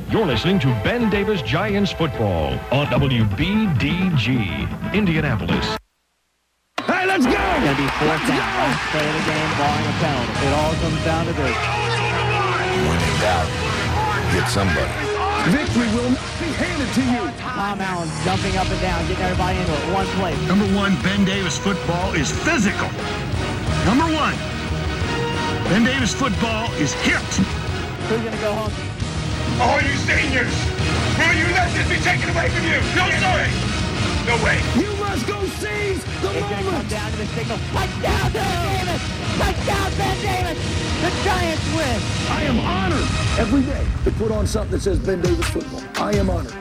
You're listening to Ben Davis Giants football on WBDG, Indianapolis. Hey, let's go! It's going to be fourth down. Last play of the game, barring a penalty. It all comes down to this. When in doubt, get somebody. Victory will not be handed to you. Tom Allen jumping up and down, getting everybody into it. One play. Number one, Ben Davis football is physical. Number one, Ben Davis football is hit. Who's going to go home? All you seniors, will you let this be taken away from you? No, sorry. No way. You must go seize the It's going to come moment. down to the signal. Touchdown, Ben Davis! Touchdown, Ben Davis! The Giants win! I am honored every day to put on something that says Ben Davis football. I am honored.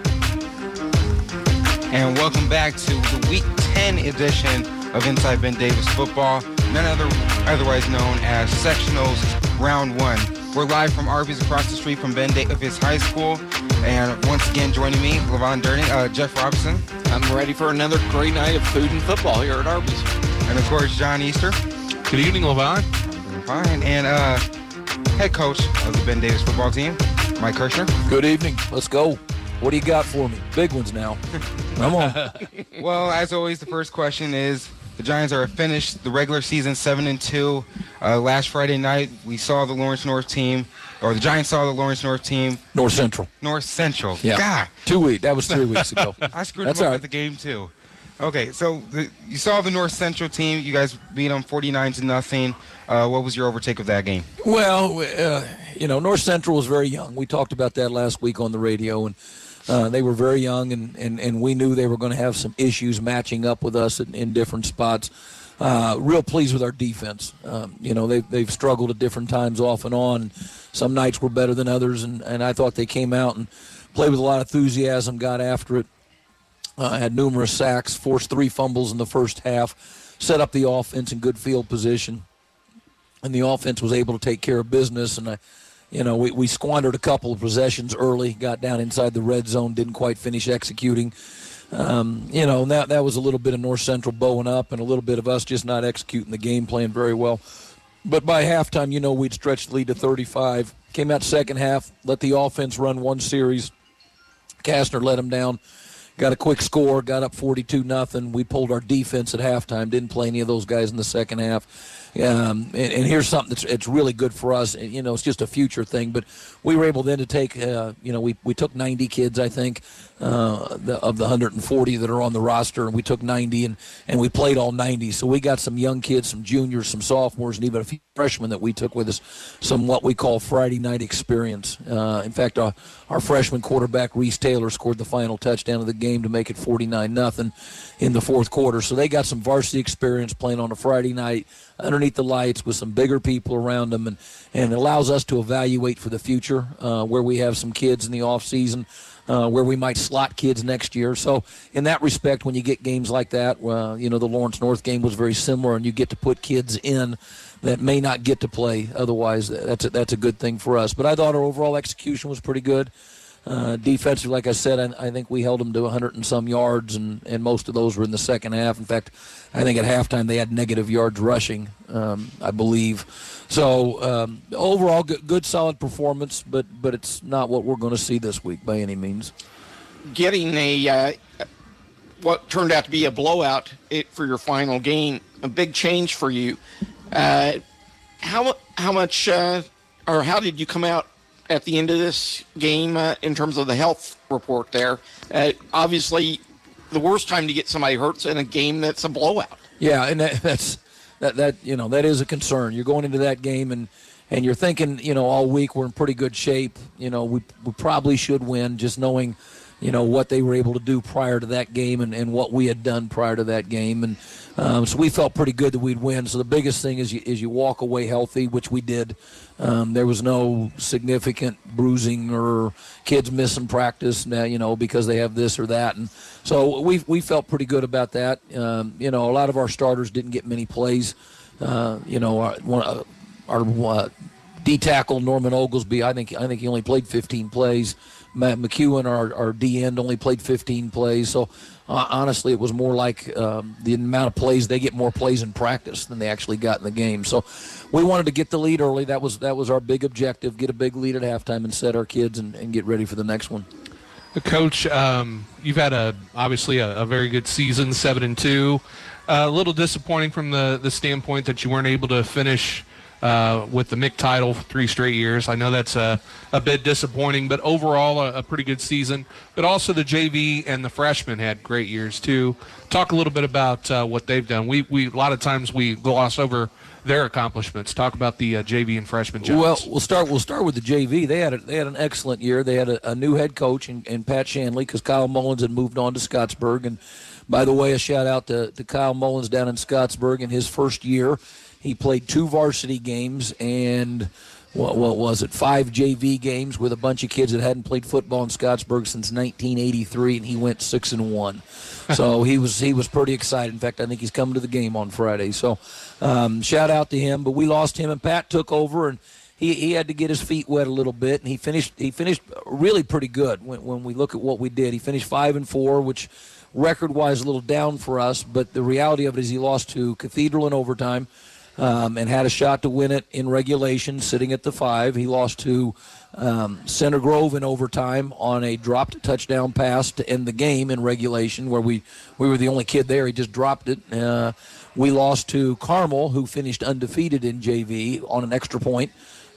And welcome back to the Week 10 edition of Inside Ben Davis Football, otherwise known as Sectionals Round 1. We're live from Arby's across the street from Ben Davis High School. And once again, joining me, LeVon Durning, Jeff Robinson. I'm ready for another great night of food and football here at Arby's. And of course, John Easter. Good evening, LeVon. I'm doing fine. And head coach of the Ben Davis football team, Mike Kirshner. Good evening. Let's go. What do you got for me? Big ones now. Come on. Well, as always, the first question is, the Giants are finished the regular season 7-2. Last Friday night, we saw the Lawrence North team, or the Giants saw the Lawrence North team. North Central. Yeah. God. 2 weeks. That was 3 weeks ago. I screwed them up at the game, too. Okay, so you saw the North Central team. You guys beat them 49-0. What was your overtake of that game? Well, North Central was very young. We talked about that last week on the radio, and they were very young, and we knew they were going to have some issues matching up with us in different spots. Real pleased with our defense. They've struggled at different times off and on. Some nights were better than others, and I thought they came out and played with a lot of enthusiasm, got after it, had numerous sacks, forced 3 fumbles in the first half, set up the offense in good field position, and the offense was able to take care of business. And we squandered a couple of possessions early, got down inside the red zone, didn't quite finish executing. That was a little bit of North Central bowing up and a little bit of us just not executing the game plan very well. But by halftime, we'd stretched the lead to 35. Came out second half, let the offense run one series. Kastner let them down. Got a quick score, got up 42-0. We pulled our defense at halftime, didn't play any of those guys in the second half. And here's something it's really good for us. It's just a future thing, but we were able then to take, we took 90 kids, I think, of the 140 that are on the roster, and we took 90, and we played all 90. So we got some young kids, some juniors, some sophomores, and even a few freshmen that we took with us, some what we call Friday night experience. In fact, our freshman quarterback, Reese Taylor, scored the final touchdown of the game to make it 49-0 in the fourth quarter. So they got some varsity experience playing on a Friday night underneath the lights with some bigger people around them, and it allows us to evaluate for the future where we have some kids in the off season, where we might slot kids next year. So in that respect, when you get games like that, the Lawrence North game was very similar, and you get to put kids in that may not get to play otherwise. That's a good thing for us. But I thought our overall execution was pretty good. Defensively, like I said, I think we held them to 100 and some yards, and most of those were in the second half. In fact, I think at halftime they had negative yards rushing, I believe. So overall, good solid performance, but it's not what we're going to see this week by any means. Getting what turned out to be a blowout for your final game, a big change for you. How much or how did you come out at the end of this game in terms of the health report there? Obviously, the worst time to get somebody hurt's in a game that's a blowout. Yeah, and that is a concern. You're going into that game and you're thinking, all week we're in pretty good shape. We probably should win, just knowing, what they were able to do prior to that game and what we had done prior to that game. And so we felt pretty good that we'd win. So the biggest thing is you walk away healthy, which we did. There was no significant bruising or kids missing practice now, because they have this or that. And so we felt pretty good about that. A lot of our starters didn't get many plays. Our D-tackle Norman Oglesby, I think he only played 15 plays. Matt McEwen, our D-end, only played 15 plays. So, honestly, it was more like the amount of plays. They get more plays in practice than they actually got in the game. So we wanted to get the lead early. That was our big objective, get a big lead at halftime and set our kids and get ready for the next one. Coach, you've had obviously a very good season, 7-2. A little disappointing from the standpoint that you weren't able to finish with the MIC title for 3 straight years. I know that's a bit disappointing, but overall a pretty good season. But also the JV and the freshmen had great years too. Talk a little bit about what they've done. We a lot of times we gloss over their accomplishments. Talk about the JV and freshman jobs. Well, we'll start with the JV. They had an excellent year. They had a new head coach in Pat Shanley because Kyle Mullins had moved on to Scottsburg. And by the way, a shout out to Kyle Mullins down in Scottsburg in his first year. He played 2 varsity games and what was it, 5 JV games with a bunch of kids that hadn't played football in Scottsburg since 1983, and he went 6-1. So he was pretty excited. In fact, I think he's coming to the game on Friday. So shout out to him. But we lost him, and Pat took over, and he had to get his feet wet a little bit, and he finished really pretty good when we look at what we did. He finished 5-4, which record-wise a little down for us, but the reality of it is he lost to Cathedral in overtime. And had a shot to win it in regulation, sitting at the 5. He lost to Center Grove in overtime on a dropped touchdown pass to end the game in regulation, where we were the only kid there. He just dropped it. We lost to Carmel, who finished undefeated in JV on an extra point,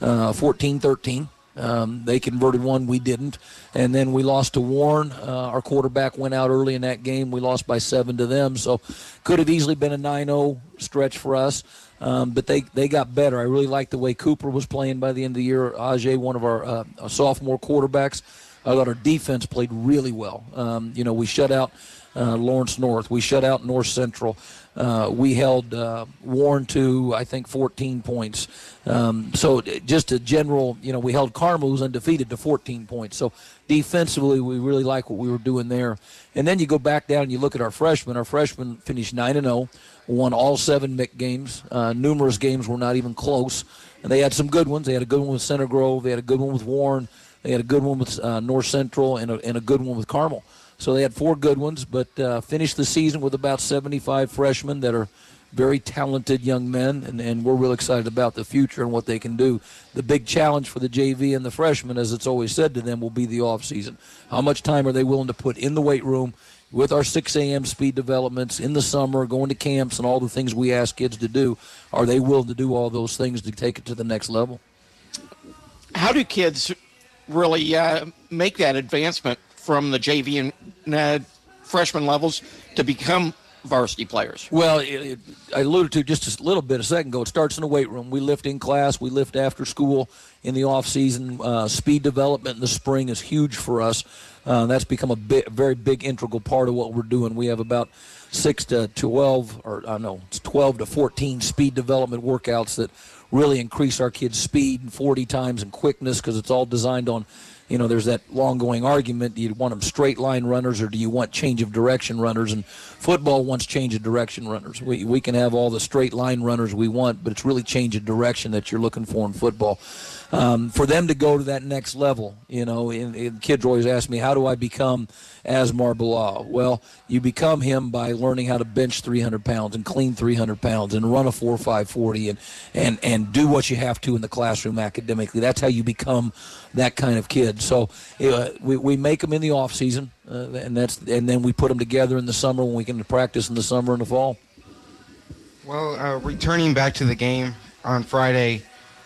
14-13. They converted one, we didn't. And then we lost to Warren. Our quarterback went out early in that game. We lost by 7 to them. So could have easily been a 9-0 stretch for us. But they got better. I really liked the way Cooper was playing by the end of the year. Ajay, one of our sophomore quarterbacks. I thought our defense played really well. We shut out Lawrence North. We shut out North Central. We held Warren to, I think, 14 points. So just a general, we held Carmel, who's undefeated, to 14 points. So defensively, we really like what we were doing there. And then you go back down and you look at our freshmen. Our freshmen finished 9-0, won all 7 MIC games. Numerous games were not even close. And they had some good ones. They had a good one with Center Grove. They had a good one with Warren. They had a good one with North Central and a good one with Carmel. So they had 4 good ones, but finished the season with about 75 freshmen that are very talented young men, and we're real excited about the future and what they can do. The big challenge for the JV and the freshmen, as it's always said to them, will be the offseason. How much time are they willing to put in the weight room with our 6 a.m. speed developments in the summer, going to camps and all the things we ask kids to do? Are they willing to do all those things to take it to the next level? How do kids really make that advancement from the JV and freshman levels to become varsity players? Well, I alluded to just a little bit a second ago. It starts in the weight room. We lift in class. We lift after school in the off season. Speed development in the spring is huge for us. That's become a very big integral part of what we're doing. We have about 6 to 12, or I know it's 12 to 14 speed development workouts that really increase our kids' speed and 40 times and quickness, because it's all designed on, there's that long-going argument. Do you want them straight line runners or do you want change of direction runners? And football wants change of direction runners. We can have all the straight line runners we want, but it's really change of direction that you're looking for in football. For them to go to that next level, and kids always ask me, how do I become Asmar Bilal? Well, you become him by learning how to bench 300 pounds and clean 300 pounds and run a 4.5 40 and do what you have to in the classroom academically. That's how you become that kind of kid. So we make them in the off season, and then we put them together in the summer when we can practice in the summer and the fall. Well, returning back to the game on Friday,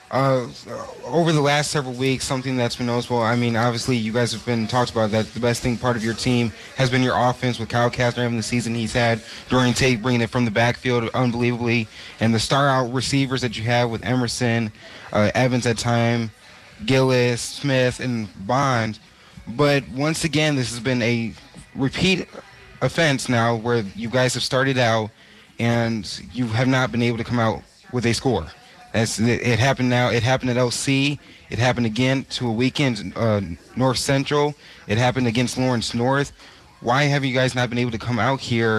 over the last several weeks, something that's been noticeable, obviously you guys have been talked about that the best thing part of your team has been your offense, with Kyle Kastner having the season he's had, Dorian Tate bringing it from the backfield unbelievably, and the star out receivers that you have with Emerson, Evans at time, Gillis, Smith, and Bond. But once again, this has been a repeat offense now where you guys have started out and you have not been able to come out with a score. It happened now. It happened at LC. It happened again to a weekend, North Central. It happened against Lawrence North. Why have you guys not been able to come out here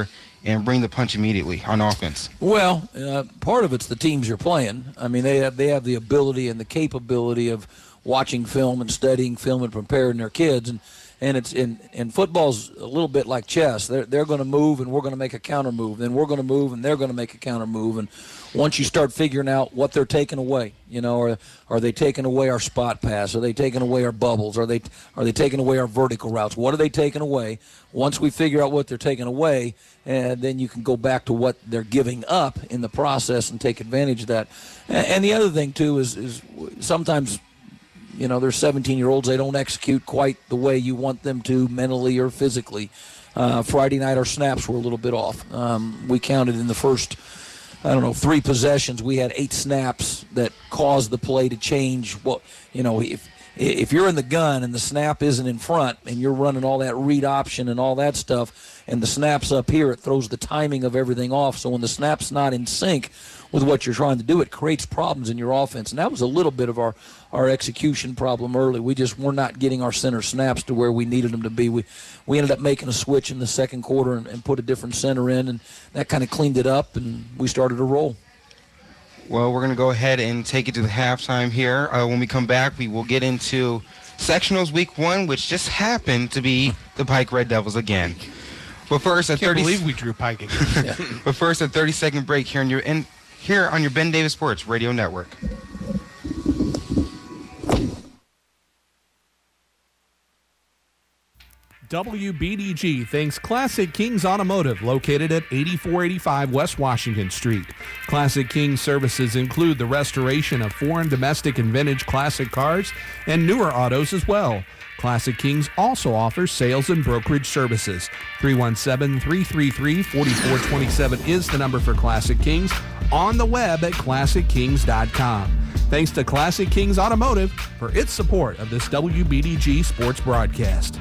and bring the punch immediately on offense? Well, part of it's the teams you're playing. I mean, they have the ability and the capability of watching film and studying film and preparing their kids. And it's in football's a little bit like chess. They're going to move and we're going to make a counter move. Then we're going to move and they're going to make a counter move. And once you start figuring out what they're taking away, are they taking away our spot pass? Are they taking away our bubbles? Are they taking away our vertical routes? What are they taking away? Once we figure out what they're taking away, and then you can go back to what they're giving up in the process and take advantage of that. And the other thing too is sometimes, they're 17-year-olds. They don't execute quite the way you want them to mentally or physically. Friday night, our snaps were a little bit off. We counted in the first, 3 possessions. We had 8 snaps that caused the play to change. Well, if you're in the gun and the snap isn't in front and you're running all that read option and all that stuff, and the snap's up here, it throws the timing of everything off. So when the snap's not in sync with what you're trying to do, it creates problems in your offense. And that was a little bit of our execution problem early. We just were not getting our center snaps to where we needed them to be. We ended up making a switch in the second quarter and put a different center in, and that kind of cleaned it up, and we started to roll. Well, we're going to go ahead and take it to the halftime here. When we come back, we will get into sectionals week 1, which just happened to be the Pike Red Devils again. But first, I can't believe we drew Pike again. Yeah. But first, a 30-second break here on your Ben Davis Sports Radio Network. WBDG thanks Classic Kings Automotive, located at 8485 West Washington Street. Classic Kings services include the restoration of foreign, domestic, and vintage classic cars and newer autos as well. Classic Kings also offers sales and brokerage services. 317-333-4427 is the number for Classic Kings, on the web at ClassicKings.com. Thanks to Classic Kings Automotive for its support of this WBDG sports broadcast.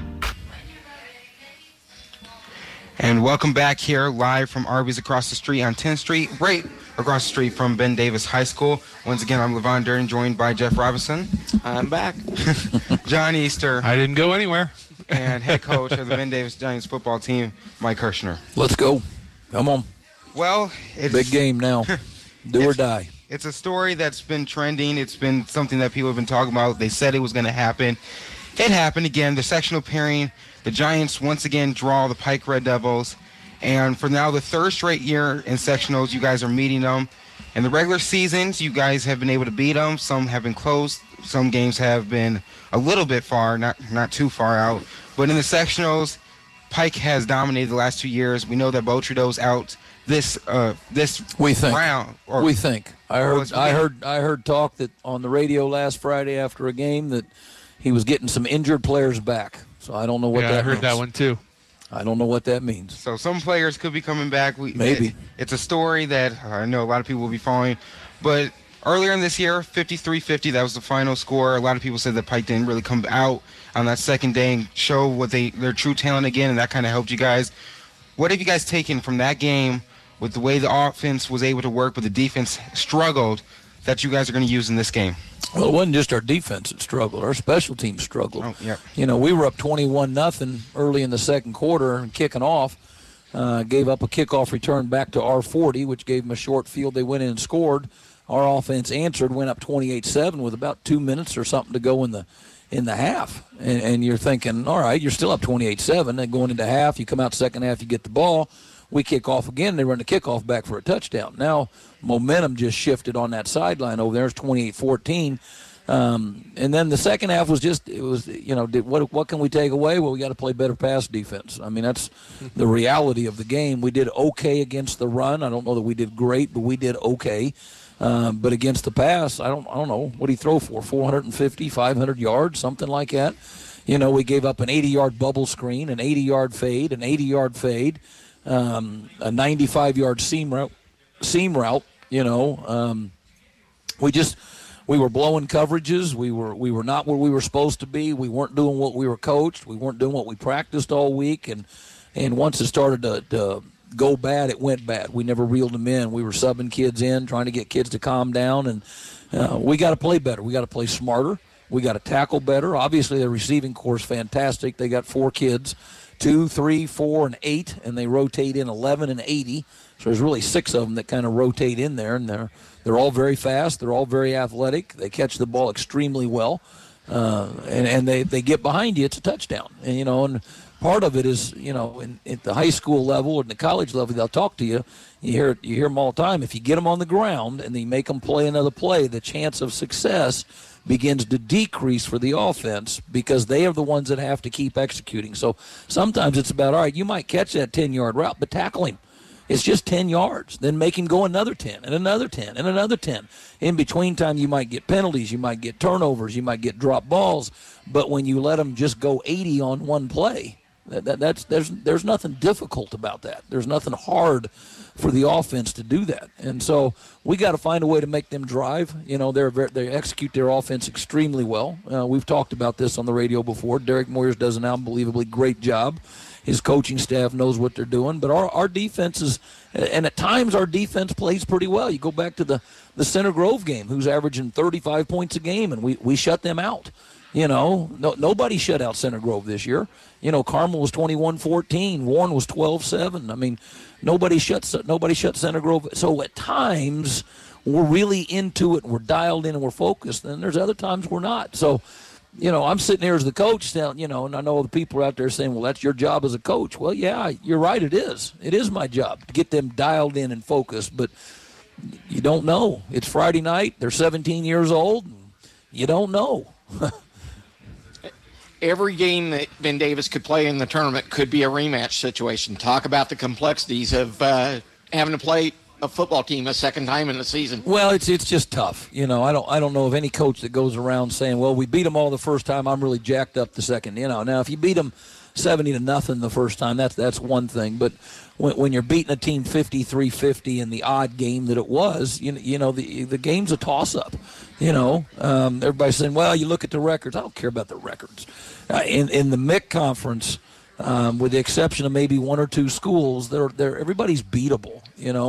And welcome back here live from Arby's across the street on 10th Street, right across the street from Ben Davis High School. Once again, I'm Levon Durden, joined by Jeff Robinson. I'm back. John Easter. I didn't go anywhere. And head coach of the Ben Davis Giants football team, Mike Kirshner. Let's go. Come on. Well, it's big game now. Do or die. It's a story that's been trending. It's been something that people have been talking about. They said it was going to happen. It happened again. The sectional pairing. The Giants once again draw the Pike Red Devils, and for now the third straight year in sectionals, you guys are meeting them. In the regular seasons, you guys have been able to beat them. Some have been close. Some games have been a little bit far, not too far out. But in the sectionals, Pike has dominated the last 2 years. We know that Beau Trudeau's out this we think. round. We think. I heard talk that on the radio last Friday after a game that he was getting some injured players back. So I don't know what that means. I heard that one too. I don't know what that means. So some players could be coming back. Maybe. It's a story that I know a lot of people will be following. But earlier in this year, 53-50, that was the final score. A lot of people said that Pike didn't really come out on that second day and show what their true talent again, and that kind of helped you guys. What have you guys taken from that game with the way the offense was able to work, but the defense struggled, that you guys are going to use in this game? Well, it wasn't just our defense that struggled. Our special teams struggled. Oh, yeah. We were up 21-0 early in the second quarter and kicking off. Gave up a kickoff return back to R40, which gave them a short field. They went in and scored. Our offense answered, went up 28-7 with about 2 minutes or something to go in the half. And you're thinking, all right, you're still up 28-7. Then going into half, you come out second half, you get the ball. We kick off again. They run the kickoff back for a touchdown. Now momentum just shifted on that sideline over there. It's 28-14. And then the second half was what can we take away? Well, we got to play better pass defense. I mean, that's the reality of the game. We did okay against the run. I don't know that we did great, but we did okay. But against the pass, I don't know. What did he throw for? 450, 500 yards, something like that. We gave up an 80-yard bubble screen, an 80-yard fade, an 80-yard fade. A 95-yard seam route. We were blowing coverages. We were not where we were supposed to be. We weren't doing what we were coached. We weren't doing what we practiced all week. And once it started to go bad, it went bad. We never reeled them in. We were subbing kids in, trying to get kids to calm down. And we got to play better. We got to play smarter. We got to tackle better. Obviously, the receiving corps is fantastic. They got 4 kids, 2, 3, 4, and 8, and they rotate in 11 and 80. So there's really 6 of them that kind of rotate in there, and they're all very fast. They're all very athletic. They catch the ball extremely well, and they get behind you. It's a touchdown. And and part of it is at the high school level or the college level, they'll talk to you. You hear them all the time. If you get them on the ground and you make them play another play, the chance of success begins to decrease for the offense because they are the ones that have to keep executing. So sometimes it's about, all right, you might catch that 10-yard route, but tackle him. It's just 10 yards. Then make him go another 10 and another 10 and another 10. In between time, you might get penalties. You might get turnovers. You might get drop balls. But when you let them just go 80 on one play, there's nothing difficult about that. There's nothing hard for the offense to do that. And so we got to find a way to make them drive. They execute their offense extremely well. We've talked about this on the radio before. Derek Moyers does an unbelievably great job. His coaching staff knows what they're doing. But our defense is, and at times our defense plays pretty well. You go back to the Center Grove game, who's averaging 35 points a game, and we shut them out. Nobody shut out Center Grove this year. Carmel was 21-14. Warren was 12-7. I mean, nobody shut Center Grove. So at times we're really into it, and we're dialed in, and we're focused. And there's other times we're not. So, I'm sitting here as the coach, and I know the people out there saying, well, that's your job as a coach. Well, yeah, you're right. It is. It is my job to get them dialed in and focused. But you don't know. It's Friday night. They're 17 years old. And you don't know. Every game that Ben Davis could play in the tournament could be a rematch situation. Talk about the complexities of having to play a football team a second time in the season. Well, it's just tough. I don't know of any coach that goes around saying, well, we beat them all the first time, I'm really jacked up the second. Now if you beat them 70-0 the first time, that's one thing. But when you're beating a team 53-50 in the odd game that it was, the game's a toss-up. Everybody's saying, well, you look at the records. I don't care about the records. In the MIC conference, with the exception of maybe 1 or 2 schools, everybody's beatable.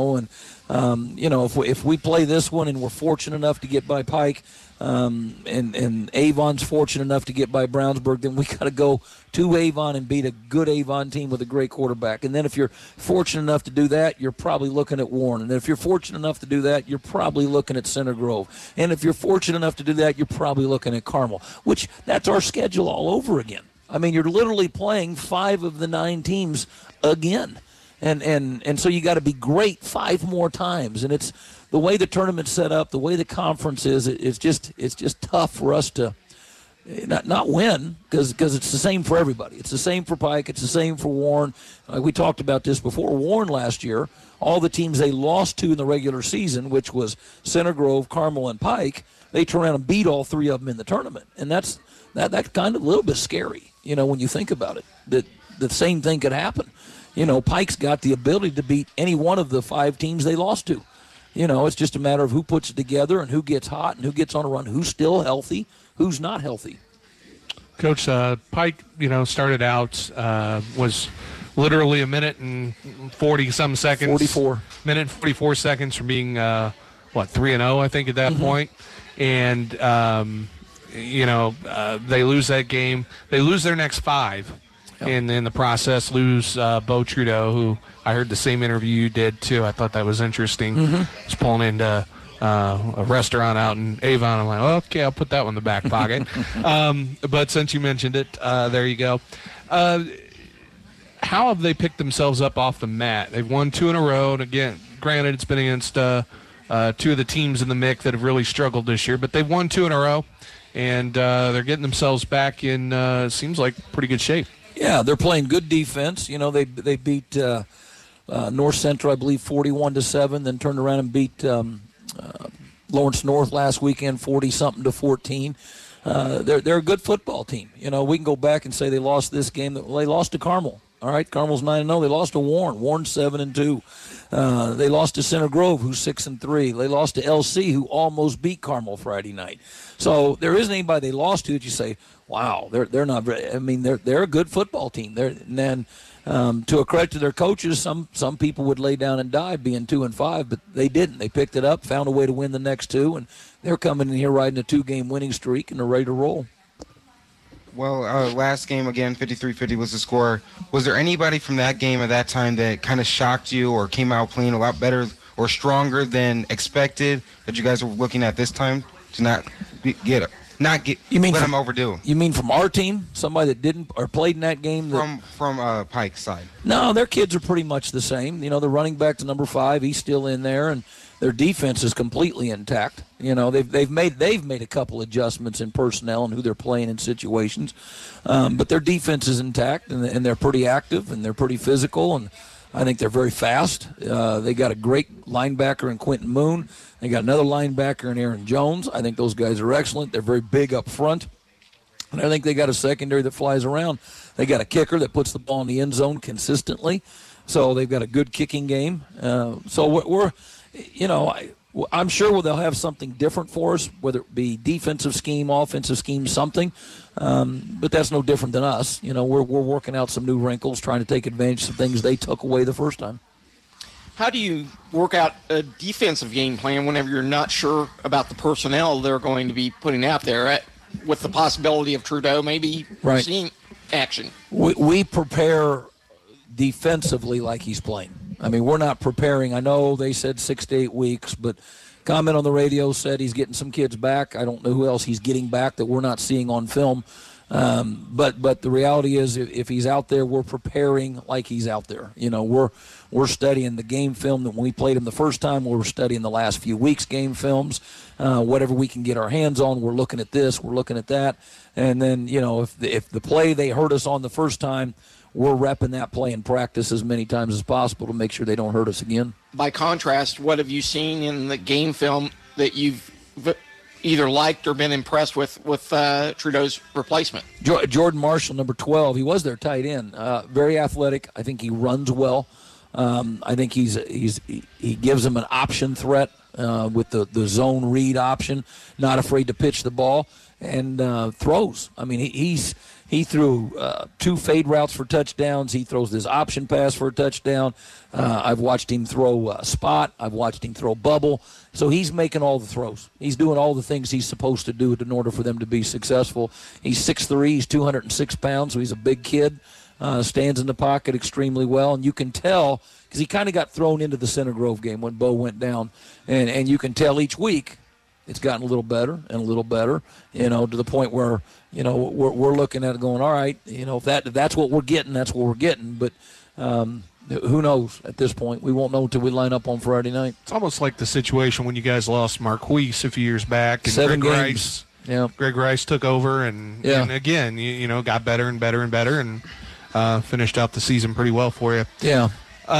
If we play this one and we're fortunate enough to get by Pike, and Avon's fortunate enough to get by Brownsburg, then we got to go to Avon and beat a good Avon team with a great quarterback. And then if you're fortunate enough to do that, you're probably looking at Warren. And if you're fortunate enough to do that, you're probably looking at Center Grove. And if you're fortunate enough to do that, you're probably looking at Carmel, which that's our schedule all over again. I mean, you're literally playing 5 of the 9 teams again. And so you got to be great 5 more times. And it's the way the tournament's set up, the way the conference is, it's just tough for us to not win because it's the same for everybody. It's the same for Pike. It's the same for Warren. We talked about this before. Warren last year, all the teams they lost to in the regular season, which was Center Grove, Carmel, and Pike, they turned around and beat all 3 of them in the tournament. And that's kind of a little bit scary, when you think about it, that the same thing could happen. Pike's got the ability to beat any one of the 5 teams they lost to. It's just a matter of who puts it together and who gets hot and who gets on a run, who's still healthy, who's not healthy. Coach, Pike, started out, was literally a minute and 40-some seconds. 44. Minute and 44 seconds from being, 3-0, I think, at that point. And, they lose that game. They lose their next 5. Yep. And in the process lose Bo Trudeau, who I heard the same interview you did too. I thought that was interesting. He's pulling into a restaurant out in Avon. I'm like, okay, I'll put that one in the back pocket. But since you mentioned it, there you go. How have they picked themselves up off the mat? They've won 2 in a row. And again, granted, it's been against 2 of the teams in the MIC that have really struggled this year, but they've won 2 in a row, and they're getting themselves back in, seems like, pretty good shape. Yeah, they're playing good defense. They beat North Central, I believe, 41-7, then turned around and beat Lawrence North last weekend, 40-something to 14. They're a good football team. We can go back and say they lost this game. They lost to Carmel. All right, Carmel's 9-0. They lost to Warren. Warren's 7-2. They lost to Center Grove, who's 6-3. They lost to LC, who almost beat Carmel Friday night. So there isn't anybody they lost to that you say, wow, they're not very, I mean, they're a good football team. And then to a credit to their coaches, some people would lay down and die being 2-5, but they didn't. They picked it up, found a way to win the next two, and they're coming in here riding a 2-game winning streak, and they're ready to roll. Well, last game, again, 53-50 was the score. Was there anybody from that game at that time that kind of shocked you or came out playing a lot better or stronger than expected that you guys were looking at this time to not let them overdo? You mean from our team? Somebody that didn't or played in that game? From Pike's side. No, their kids are pretty much the same. You know, the running back to number 5, he's still in there, and their defense is completely intact. You know, they've made a couple adjustments in personnel and who they're playing in situations, but their defense is intact, and they're pretty active and they're pretty physical, and I think they're very fast. They got a great linebacker in Quentin Moon. They got another linebacker in Aaron Jones. I think those guys are excellent. They're very big up front, and I think they got a secondary that flies around. They got a kicker that puts the ball in the end zone consistently, so they've got a good kicking game. So we're you know, I'm sure they'll have something different for us, whether it be defensive scheme, offensive scheme, something. But that's no different than us. You know, we're working out some new wrinkles, trying to take advantage of things they took away the first time. How do you work out a defensive game plan whenever you're not sure about the personnel they're going to be putting out there, with the possibility of Trudeau maybe seeing action? We prepare defensively like he's playing. I mean, we're not preparing. I know they said 6 to 8 weeks, but comment on the radio said he's getting some kids back. I don't know who else he's getting back that we're not seeing on film. But the reality is, if he's out there, we're preparing like he's out there. You know, we're studying the game film that when we played him the first time. We're studying the last few weeks' game films. Whatever we can get our hands on, we're looking at this, we're looking at that. And then, you know, if the play they hurt us on the first time, we're repping that play in practice as many times as possible to make sure they don't hurt us again. By contrast, what have you seen in the game film that you've either liked or been impressed with Trudeau's replacement? Jordan Marshall, number 12. He was their tight end. Very athletic. I think he runs well. I think he gives them an option threat with the zone read option. Not afraid to pitch the ball and throws. I mean, he threw 2 fade routes for touchdowns. He throws this option pass for a touchdown. I've watched him throw spot. I've watched him throw bubble. So he's making all the throws. He's doing all the things he's supposed to do in order for them to be successful. He's 6'3", he's 206 pounds, so he's a big kid. Stands in the pocket extremely well, and you can tell because he kind of got thrown into the Center Grove game when Bo went down, and you can tell each week it's gotten a little better and a little better, you know, to the point where, you know, we're looking at it going, all right, you know, if that's what we're getting, that's what we're getting. But who knows at this point? We won't know until we line up on Friday night. It's almost like the situation when you guys lost Marquise a few years back. And 7 Greg games. Rice, yeah. Greg Rice took over and again, you know, got better and better and better and finished out the season pretty well for you. Yeah.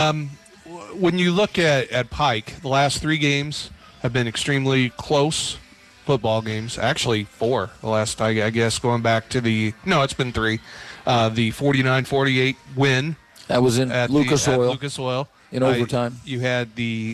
When you look at Pike, the last 3 games have been extremely close football games. Actually, 4. The last, I guess, going back to it's been 3. The 49-48 win. That was in Lucas Oil. Lucas Oil. In overtime. You had the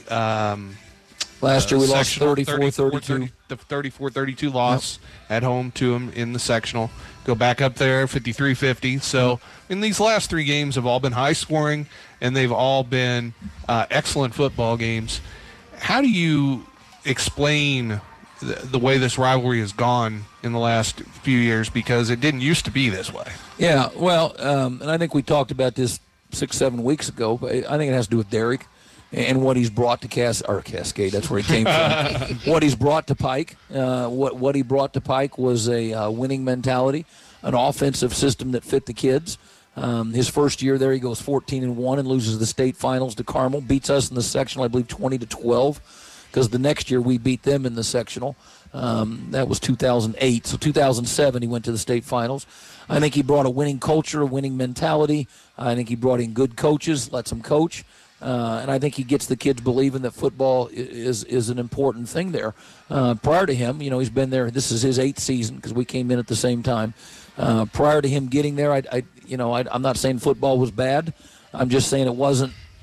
last year we lost 34-32. The 34-32 loss at home to them in the sectional. Go back up there, 53-50. So in these last 3 games have all been high scoring, and they've all been excellent football games. How do you explain the way this rivalry has gone in the last few years, because it didn't used to be this way? Yeah, well, and I think we talked about this 6-7 weeks ago. But I think it has to do with Derek and what he's brought to Cascade. That's where he came from. What he's brought to Pike. What he brought to Pike was a winning mentality, an offensive system that fit the kids. His first year there, he goes 14-1 and loses the state finals to Carmel. Beats us in the sectional, I believe, 20-12. Because the next year we beat them in the sectional. That was 2008. So 2007 he went to the state finals. I think he brought a winning culture, a winning mentality. I think he brought in good coaches, lets them coach. And I think he gets the kids believing that football is an important thing there. Prior to him, you know, he's been there. This is his 8th season because we came in at the same time. Prior to him getting there, I'm not saying football was bad. I'm just saying it wasn't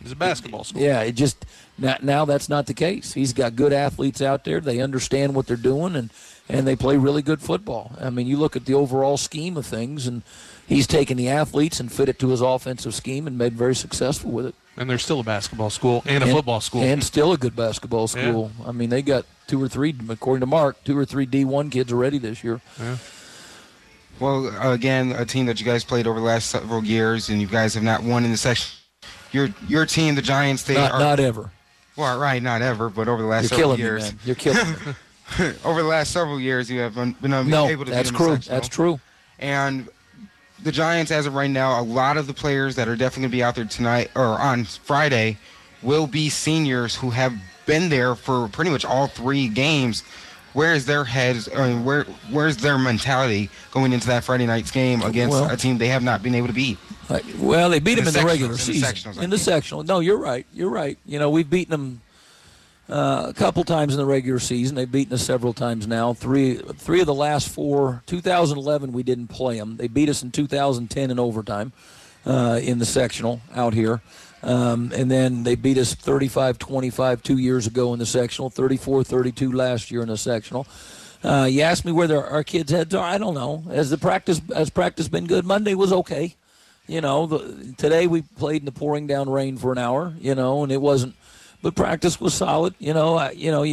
It's a basketball school. Yeah, it just now that's not the case. He's got good athletes out there. They understand what they're doing, and they play really good football. I mean, you look at the overall scheme of things, and he's taken the athletes and fit it to his offensive scheme and made very successful with it. And they're still a basketball school and a football school. And still a good basketball school. Yeah. I mean, they got 2 or 3, according to Mark, 2 or 3 D1 kids already this year. Yeah. Well, again, a team that you guys played over the last several years, and you guys have not won in the section. Your team, the Giants, they are not ever. Well, right, not ever, but over the last several years. Me, man. You're killing me. Over the last several years, you have been able to that's beat true. them. That's true. And the Giants, as of right now, a lot of the players that are definitely going to be out there tonight or on Friday will be seniors who have been there for pretty much all 3 games. Where is their heads? Where's their mentality going into that Friday night's game against a team they have not been able to beat? Well, they beat them in the regular season. In the sectional. No, you're right. You're right. You know, we've beaten them a couple times in the regular season. They've beaten us several times now. Three of the last 4. 2011, we didn't play them. They beat us in 2010 in overtime in the sectional out here. And then they beat us 35-25 2 years ago in the sectional, 34-32 last year in the sectional. You asked me where our kids' heads are. I don't know. Has practice been good? Monday was okay. You know, today we played in the pouring down rain for an hour. You know, and it wasn't. But practice was solid. You know,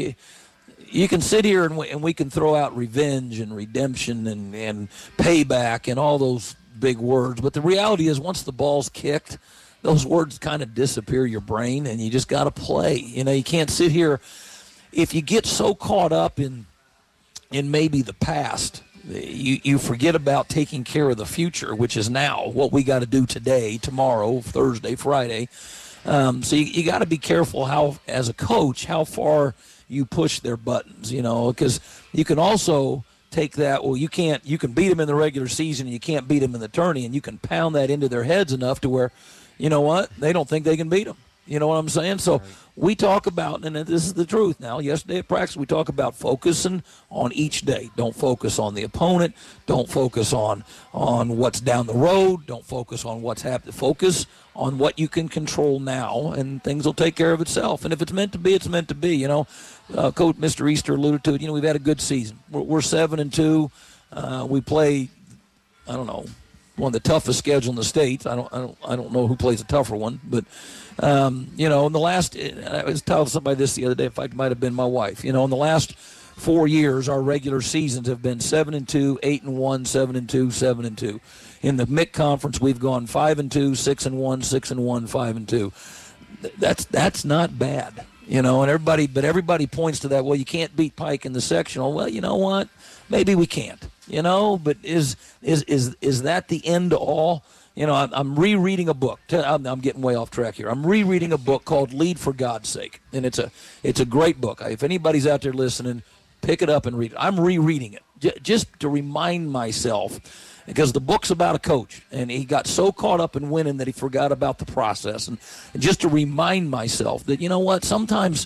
you can sit here and we can throw out revenge and redemption and payback and all those big words. But the reality is, once the ball's kicked, those words kind of disappear your brain, and you just got to play. You know, you can't sit here. If you get so caught up in maybe the past, you forget about taking care of the future, which is now what we got to do today, tomorrow, Thursday, Friday. So you got to be careful as a coach, how far you push their buttons, you know, because you can also take that, well, you can beat them in the regular season and you can't beat them in the tourney, and you can pound that into their heads enough to where, you know what, they don't think they can beat them. You know what I'm saying? So we talk about, and this is the truth now, yesterday at practice we talk about focusing on each day. Don't focus on the opponent. Don't focus on what's down the road. Don't focus on what's happening. Focus on what you can control now, and things will take care of itself. And if it's meant to be, it's meant to be. You know, Coach Mr. Easter alluded to it. You know, we've had a good season. We're 7-2. We play, I don't know, one of the toughest schedules in the States. I don't know who plays a tougher one, but you know, in the last, I was telling somebody this the other day. In fact, it might have been my wife. You know, in the last 4 years, our regular seasons have been 7-2, 8-1, 7-2, 7-2. In the MIC conference, we've gone 5-2, 6-1, 6-1, 5-2. That's not bad, you know. And everybody points to that. Well, you can't beat Pike in the sectional. Well, you know what? Maybe we can't. You know, but is that the end all? You know, I'm rereading a book. I'm getting way off track here. I'm rereading a book called Lead for God's Sake, and it's a great book. If anybody's out there listening, pick it up and read it. I'm rereading it just to remind myself, because the book's about a coach, and he got so caught up in winning that he forgot about the process, and just to remind myself that, you know what, sometimes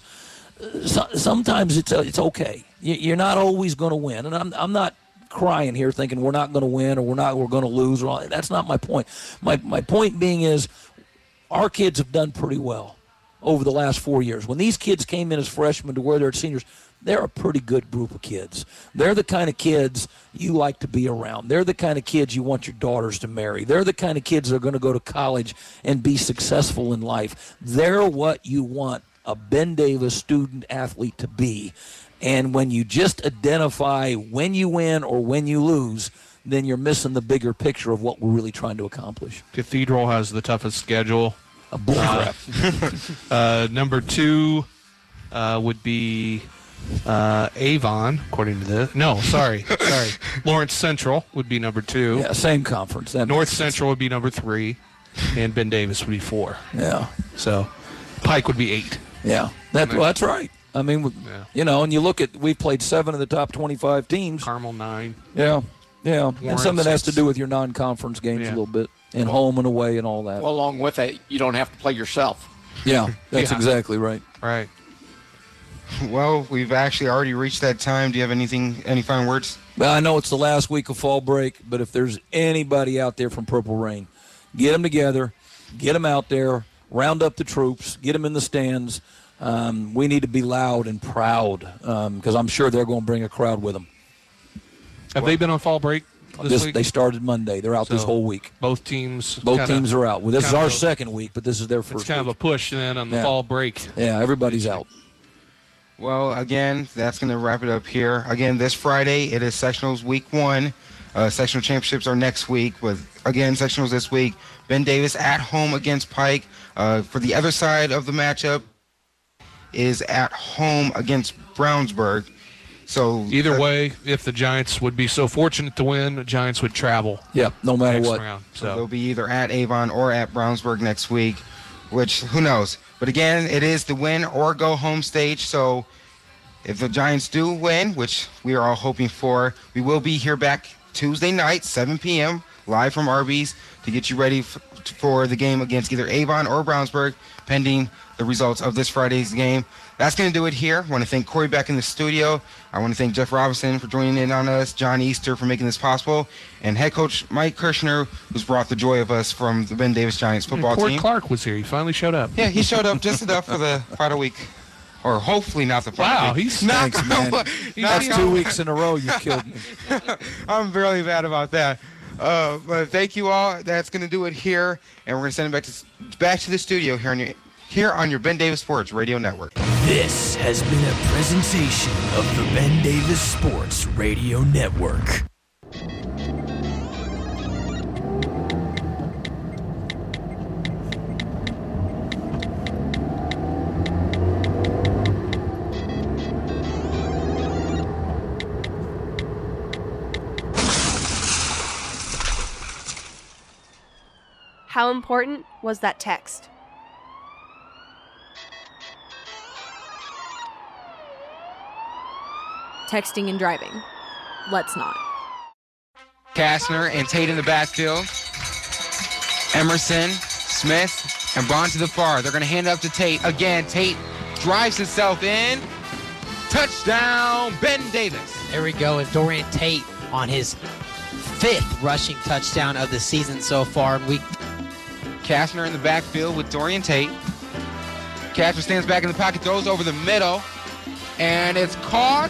it's okay. You're not always going to win, and I'm not crying here thinking we're not going to win or we're going to lose. That's not my point. My point being is our kids have done pretty well over the last 4 years. When these kids came in as freshmen to where they're seniors, they're a pretty good group of kids. They're the kind of kids you like to be around. They're the kind of kids you want your daughters to marry. They're the kind of kids that are going to go to college and be successful in life. They're what you want a Ben Davis student athlete to be. And when you just identify when you win or when you lose, then you're missing the bigger picture of what we're really trying to accomplish. Cathedral has the toughest schedule. A bullcrap. Number 2 would be Avon, according to this. No, sorry. Lawrence Central would be number 2. Yeah, same conference. North Central would be number 3, and Ben Davis would be 4. Yeah. So Pike would be 8. Yeah, that's right. I mean, you know, and you look at, we've played 7 of the top 25 teams. Carmel 9. Yeah. Warren and some of that has 6. to do with your non-conference games a little bit, and home and away and all that. Well, along with it, you don't have to play yourself. Yeah, that's exactly right. Right. Well, we've actually already reached that time. Do you have any final words? Well, I know it's the last week of fall break, but if there's anybody out there from Purple Rain, get them together, get them out there. round up the troops, get them in the stands. We need to be loud and proud because I'm sure they're going to bring a crowd with them. Have they been on fall break this week? They started Monday. They're out this whole week. Both teams are out. Well, this is our second week, but this is their first It's kind of a push then on the fall break. Yeah, everybody's out. Well, again, that's going to wrap it up here. Again, this Friday, it is Sectionals Week 1. Sectional championships are next week. With, again, Sectionals this week. Ben Davis at home against Pike. For the other side of the matchup is at home against Brownsburg. So either way, if the Giants would be so fortunate to win, the Giants would travel. Yeah, no matter next what. Round, so they'll be either at Avon or at Brownsburg next week, which, who knows. But again, it is the win or go home stage. So if the Giants do win, which we are all hoping for, we will be here back Tuesday night, 7 p.m., live from Arby's to get you ready for the game against either Avon or Brownsburg, pending the results of this Friday's game. That's going to do it here. I want to thank Corey back in the studio. I want to thank Jeff Robinson for joining in on us, John Easter for making this possible, and head coach Mike Kirshner, who's brought the joy of us from the Ben Davis Giants football team. Corey Clark was here. He finally showed up. Yeah, he showed up just enough for the final week. Or hopefully not the final week. Thanks, man. That's 2 weeks in a row you killed me. I'm really bad about that. But thank you all. That's going to do it here. And we're going to send it back to the studio here on your Ben Davis Sports Radio Network. This has been a presentation of the Ben Davis Sports Radio Network. How important was that text? Texting and driving. Let's not. Kastner and Tate in the backfield. Emerson, Smith, and Bond to the far. They're going to hand it up to Tate. Again, Tate drives himself in. Touchdown, Ben Davis. There we go. And Dorian Tate on his 5th rushing touchdown of the season so far. Kastner in the backfield with Dorian Tate. Kastner stands back in the pocket, throws over the middle, and it's caught.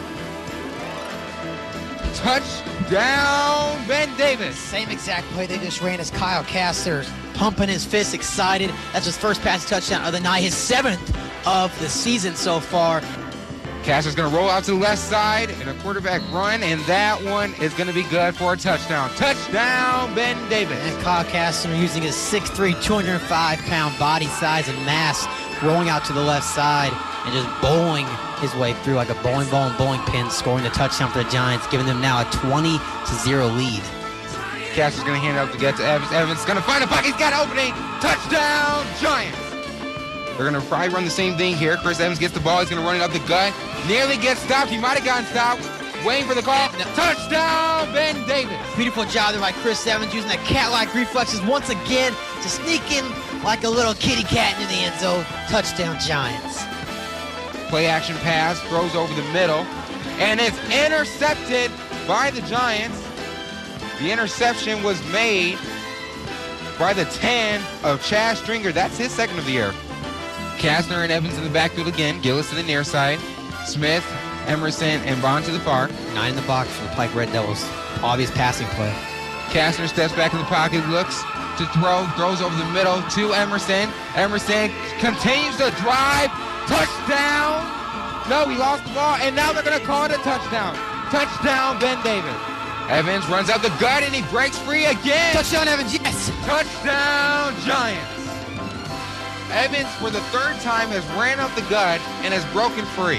Touchdown, Ben Davis. Same exact play they just ran as Kyle Kastner, pumping his fist, excited. That's his first passing touchdown of the night, his 7th of the season so far. Kastner's going to roll out to the left side in a quarterback run, and that one is going to be good for a touchdown. Touchdown, Ben Davis. And Kyle Kastner using his 6'3", 205-pound body size and mass, rolling out to the left side and just bowling his way through like a bowling ball and bowling pin, scoring the touchdown for the Giants, giving them now a 20-0 lead. Kastner's going to hand it up to get to Evans. Evans is going to find a pocket. He's got an opening. Touchdown, Giants. They're going to probably run the same thing here. Chris Evans gets the ball. He's going to run it up the gut. Nearly gets stopped. He might have gotten stopped. Waiting for the call. Touchdown, Ben Davis. Beautiful job there by Chris Evans using that cat-like reflexes once again to sneak in like a little kitty cat into the end zone. Touchdown, Giants. Play action pass. Throws over the middle. And it's intercepted by the Giants. The interception was made by the 10 of Chaz Stringer. That's his 2nd of the year. Kastner and Evans in the backfield again. Gillis to the near side. Smith, Emerson, and Bond to the far. 9 in the box for the Pike Red Devils. Obvious passing play. Kastner steps back in the pocket, looks to throw, throws over the middle to Emerson. Emerson continues to drive. Touchdown. No, he lost the ball, and now they're going to call it a touchdown. Touchdown, Ben Davis. Evans runs out the gut, and he breaks free again. Touchdown, Evans, yes. Touchdown, Giants. Evans, for the 3rd time, has ran up the gut and has broken free.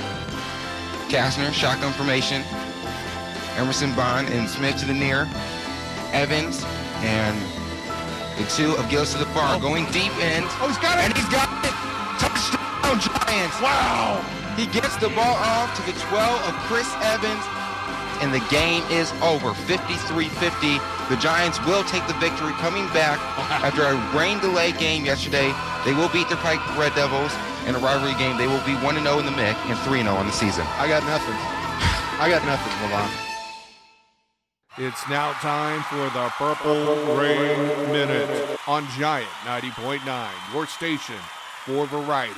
Kastner, shotgun formation. Emerson, Bond, and Smith to the near. Evans and the 2 of Gillis to the far, going deep in. Oh, he's got it! And he's got it! Touchdown, Giants! Wow! He gets the ball off to the 12 of Chris Evans, and the game is over, 53-50. The Giants will take the victory coming back after a rain delay game yesterday. They will beat their Pike Red Devils in a rivalry game. They will be 1-0 in the MIC and 3-0 on the season. I got nothing. Milan. It's now time for the Purple Rain Minute on Giant 90.9, your station for variety.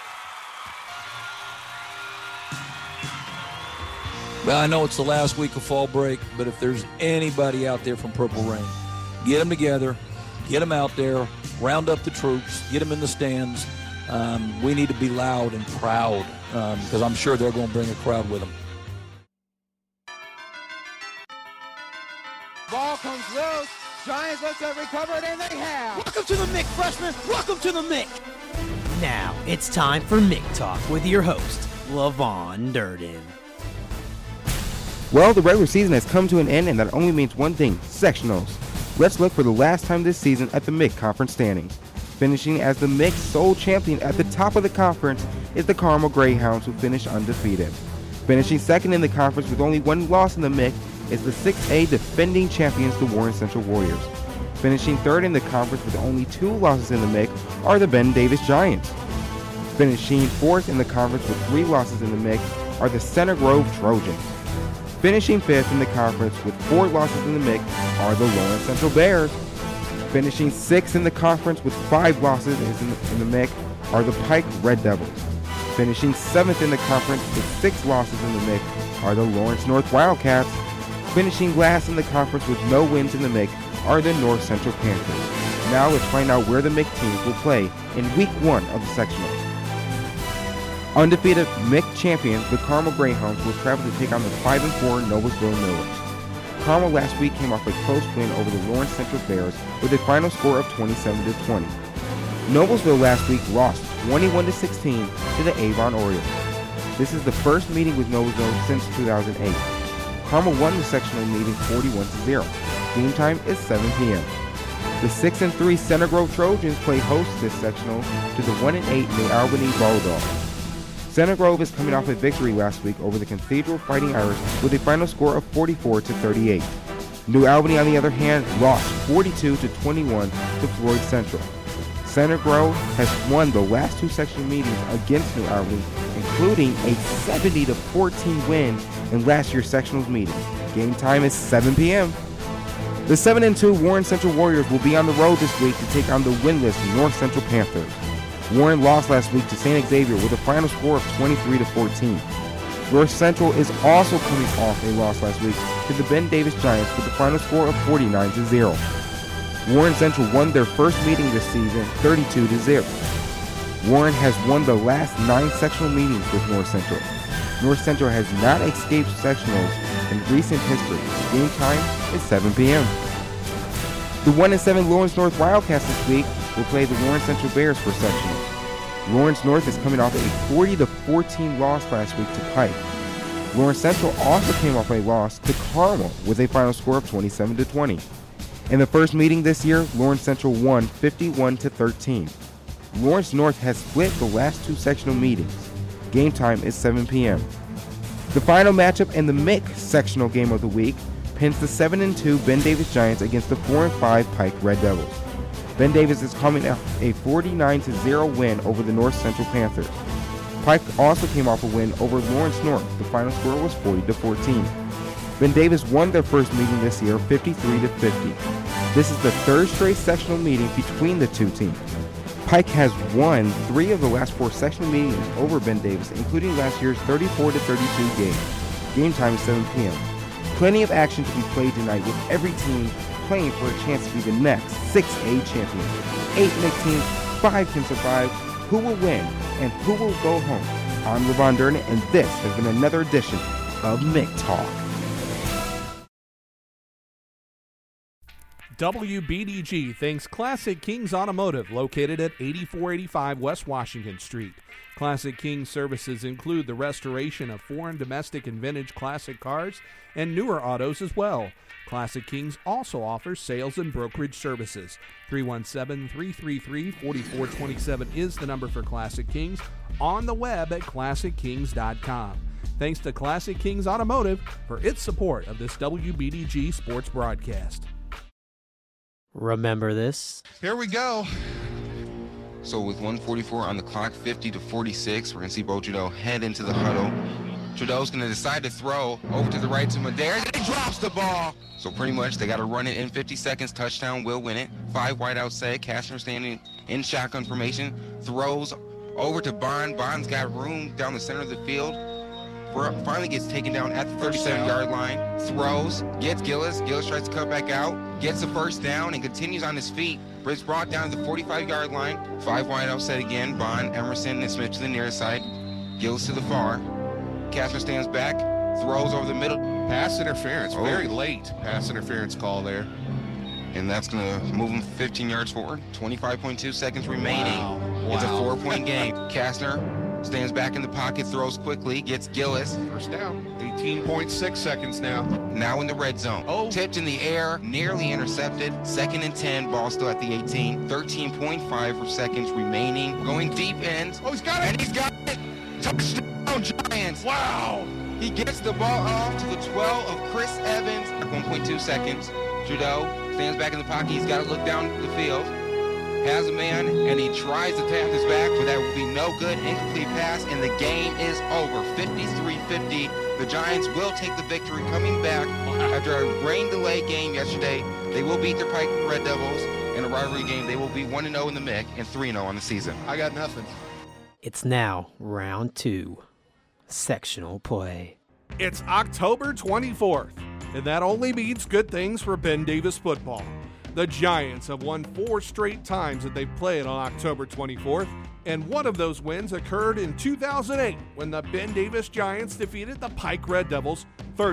Well, I know it's the last week of fall break, but if there's anybody out there from Purple Rain, get them together, get them out there, round up the troops, get them in the stands. We need to be loud and proud because I'm sure they're going to bring a crowd with them. Ball comes loose. Giants look to recover it, and they have. Welcome to the Mick, freshman. Welcome to the Mick. Now it's time for Mick Talk with your host, LaVon Durden. Well, the regular season has come to an end, and that only means one thing, sectionals. Let's look for the last time this season at the MIC conference standings. Finishing as the MIC sole champion at the top of the conference is the Carmel Greyhounds, who finished undefeated. Finishing second in the conference with only one loss in the MIC is the 6A defending champions, the Warren Central Warriors. Finishing third in the conference with only 2 losses in the MIC are the Ben Davis Giants. Finishing fourth in the conference with 3 losses in the MIC are the Center Grove Trojans. Finishing fifth in the conference with 4 losses in the MIC are the Lawrence Central Bears. Finishing sixth in the conference with 5 losses in the MIC are the Pike Red Devils. Finishing seventh in the conference with 6 losses in the MIC are the Lawrence North Wildcats. Finishing last in the conference with no wins in the MIC are the North Central Panthers. Now let's find out where the MIC teams will play in Week 1 of the sectionals. Undefeated MIC champions, the Carmel Greyhounds, will travel to take on the 5-4 Noblesville Millers. Carmel last week came off a close win over the Lawrence Central Bears with a final score of 27-20. Noblesville last week lost 21-16 to the Avon Orioles. This is the first meeting with Noblesville since 2008. Carmel won the sectional meeting 41-0. Game time is 7 p.m. The 6-3 Center Grove Trojans play host this sectional to the 1-8 New Albany Bulldogs. Center Grove is coming off a victory last week over the Cathedral Fighting Irish with a final score of 44-38. New Albany, on the other hand, lost 42-21 to Floyd Central. Center Grove has won the last 2 sectional meetings against New Albany, including a 70-14 win in last year's sectionals meeting. Game time is 7 p.m. The 7-2 Warren Central Warriors will be on the road this week to take on the winless North Central Panthers. Warren lost last week to St. Xavier with a final score of 23-14. North Central is also coming off a loss last week to the Ben Davis Giants with a final score of 49-0. Warren Central won their first meeting this season 32-0. Warren has won the last 9 sectional meetings with North Central. North Central has not escaped sectionals in recent history. Game time is 7 p.m. The 1-7 Lawrence North Wildcats this week will play the Lawrence Central Bears for sectionals. Lawrence North is coming off a 40-14 loss last week to Pike. Lawrence Central also came off a loss to Carmel with a final score of 27-20. In the first meeting this year, Lawrence Central won 51-13. Lawrence North has split the last 2 sectional meetings. Game time is 7 p.m. The final matchup in the MIC sectional game of the week pins the 7-2 Ben Davis Giants against the 4-5 Pike Red Devils. Ben Davis is coming off a 49-0 win over the North Central Panthers. Pike also came off a win over Lawrence North. The final score was 40-14. Ben Davis won their first meeting this year 53-50. This is the 3rd straight sectional meeting between the 2 teams. Pike has won 3 of the last 4 sectional meetings over Ben Davis, including last year's 34-32 game. Game time is 7 p.m. Plenty of action to be played tonight, with every team playing for a chance to be the next 6A champion. 8 MIC teams, 5 can survive. Who will win and who will go home? I'm LaVon Durden, and this has been another edition of MIC Talk. WBDG thanks Classic Kings Automotive, located at 8485 West Washington Street. Classic Kings services include the restoration of foreign, domestic, and vintage classic cars and newer autos as well. Classic Kings also offers sales and brokerage services. 317-333-4427 is the number for Classic Kings, on the web at ClassicKings.com. Thanks to Classic Kings Automotive for its support of this WBDG sports broadcast. Remember this. Here we go. So with 1:44 on the clock, 50-46, we're going to see Bojudo head into the huddle. Trudeau's going to decide to throw over to the right to Medeiros, and he drops the ball. So pretty much they got to run it in 50 seconds. Touchdown will win it. 5 wide out set. Kastner standing in shotgun formation. Throws over to Bond. Bond's got room down the center of the field. Finally gets taken down at the 37-yard line. Throws. Gets Gillis. Gillis tries to cut back out. Gets the first down and continues on his feet. It's brought down to the 45-yard line. 5 wide out set again. Bond, Emerson, and Smith to the near side. Gillis to the far. Kastner stands back. Throws over the middle. Pass interference. Very late pass interference call there. And that's going to move him 15 yards forward. 25.2 seconds remaining. Wow. It's a 4-point game. Kastner stands back in the pocket, throws quickly, gets Gillis. First down. 18.6 seconds now. Now in the red zone. Tipped in the air, nearly intercepted. 2nd and 10, ball still at the 18. 13.5 seconds remaining. Going deep end. Oh, he's got it. And he's got it. Touchdown, Giants. Wow. He gets the ball off to the 12 of Chris Evans. 1.2 seconds. Trudeau stands back in the pocket. He's got to look down the field. Has a man, and he tries to tap his back, but that will be no good. Incomplete pass, and the game is over. 53-50. The Giants will take the victory coming back after a rain delay game yesterday. They will beat their Pike Red Devils in a rivalry game. They will be 1-0 in the MIC and 3-0 on the season. I got nothing. It's now round 2. Sectional play. It's October 24th, and that only means good things for Ben Davis football. The Giants have won 4 straight times that they've played on October 24th, and one of those wins occurred in 2008 when the Ben Davis Giants defeated the Pike Red Devils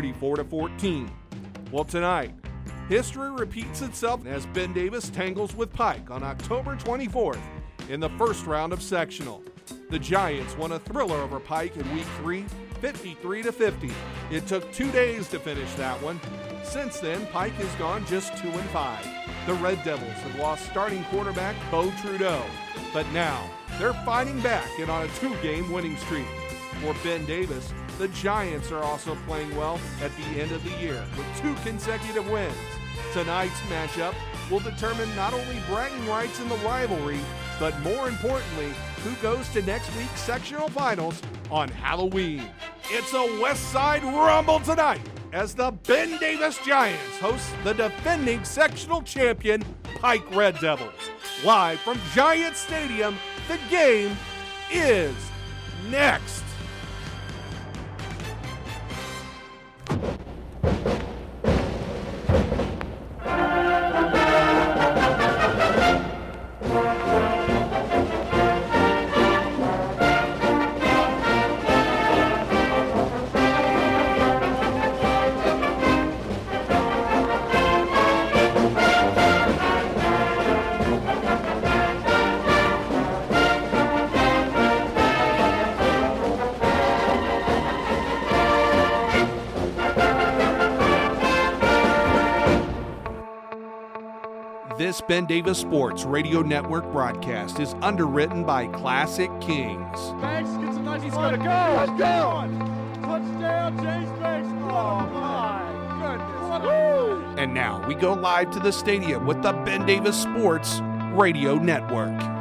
34-14. Well, tonight, history repeats itself as Ben Davis tangles with Pike on October 24th in the first round of sectional. The Giants won a thriller over Pike in Week 3, 53-50. It took 2 days to finish that one. Since then, Pike has gone just 2-5. The Red Devils have lost starting quarterback Beau Trudeau, but now they're fighting back and on a 2-game winning streak. For Ben Davis, the Giants are also playing well at the end of the year with 2 consecutive wins. Tonight's matchup will determine not only bragging rights in the rivalry, but more importantly, who goes to next week's sectional finals on Halloween. It's a West Side Rumble tonight as the Ben Davis Giants host the defending sectional champion Pike Red Devils. Live from Giant Stadium, the game is next. This Ben Davis Sports Radio Network broadcast is underwritten by Classic Kings. Banks gets a nice. He's gonna go. Touchdown! Touchdown, James Banks! Oh my goodness! And now we go live to the stadium with the Ben Davis Sports Radio Network.